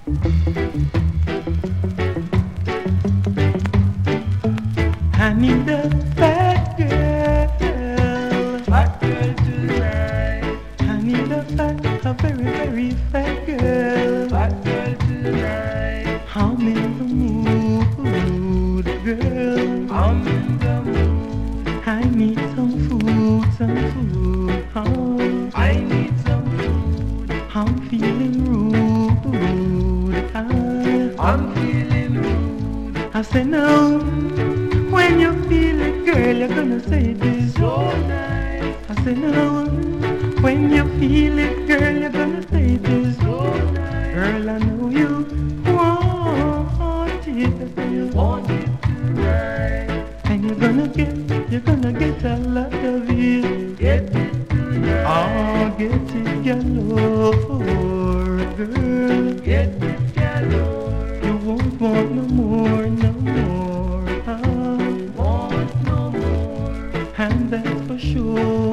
I need a fat girl. Fat girl tonight. I need a very, very fat girl. Fat girl tonight. I'm in the mood, girl. I'm in the mood. I need some food, some food. Oh. I need some food. I'm feeling rude. I'm feeling rude. I say no. When you feel it, girl, you're gonna say it is so nice. I say no. When you feel it, girl, you're gonna say it is so nice. Girl, I know you want it. You want it tonight. And you're gonna get a lot of it. Get it tonight. Oh, get it galore, girl. Get it galore. You won't want no more, no more. Want no more. And that's for sure.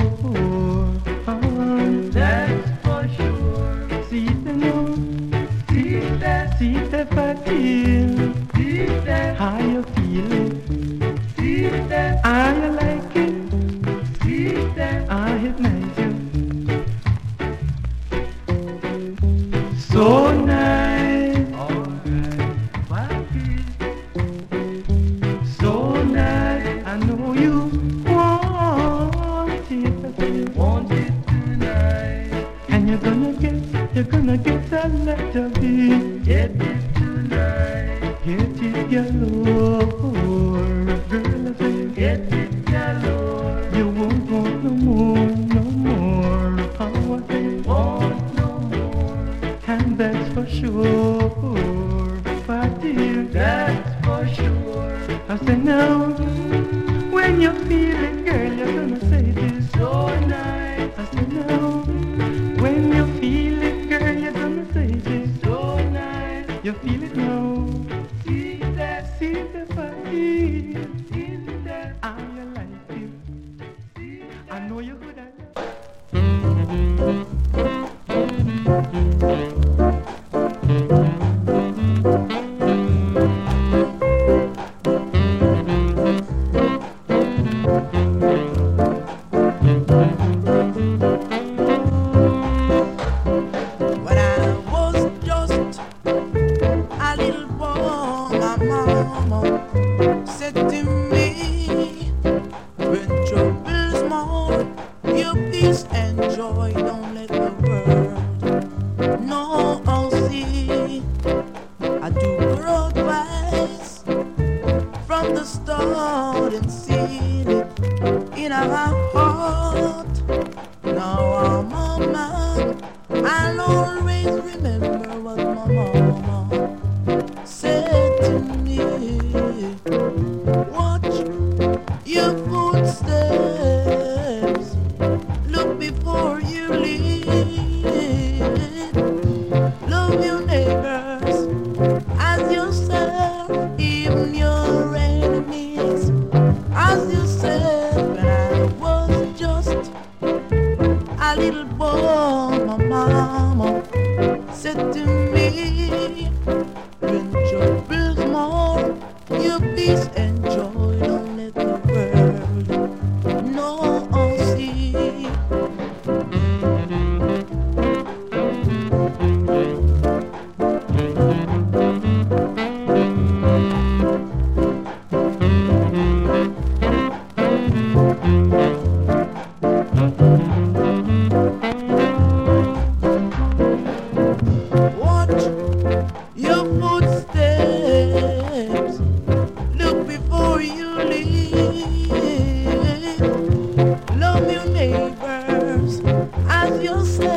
That's for sure. See the no. See that fatigue. See that. How you feel it? See that. How you like it? See that. I hypnotize you. So nice. Alright. So nice. I know you want it. Want it tonight. And you're gonna get a lot of it. Get it tonight. Get it galore. Girl, I say get it galore. You won't want no more, no more. Oh, I say want no more. And that's for sure. But dear, that's for sure. I say no. When you feel it, girl, you're gonna say it is so nice. I say no. When you feel it, girl, you're gonna say it is so nice. You feel it now. See that body in there. I like it. I know you could have. Love your neighbors as yourself.